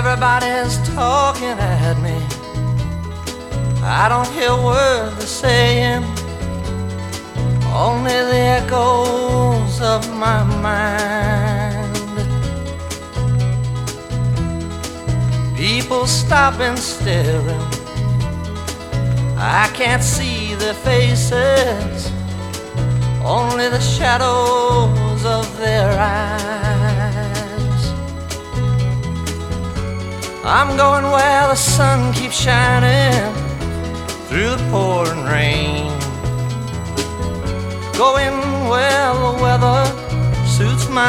Everybody's talking at me. I don't hear a word they're saying, only the echoes of my mind. People stopping, staring. I can't see their faces, only the shadows of their eyes. I'm going where the sun keeps shining through the pouring rain, going where the weather suits my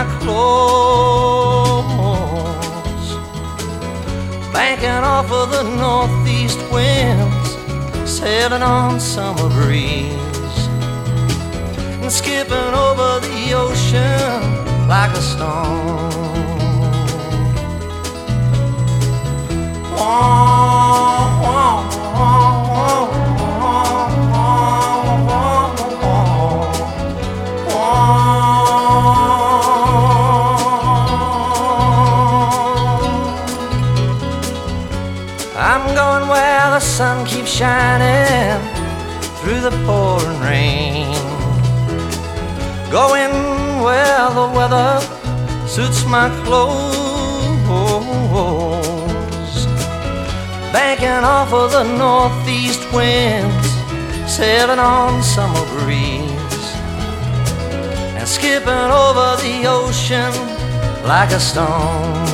clothes, banking off of the northeast winds, sailing on summer breeze, and skipping over the ocean like a stone. I'm going where the sun keeps shining through the pouring rain, going where the weather suits my clothes, banking off of the northeast winds, sailing on summer breeze, and skipping over the ocean like a stone.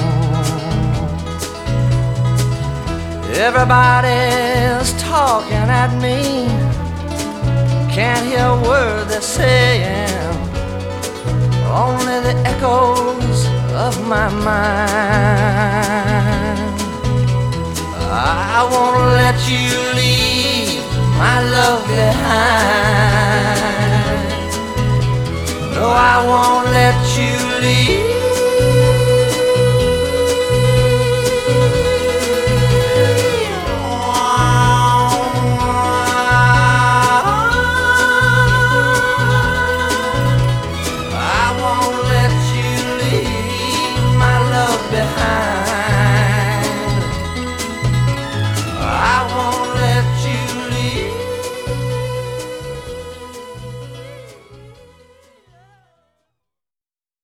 Everybody's talking at me, can't hear a word they're saying, only the echoes of my mind. I won't let you leave my love behind. No, I won't let you leave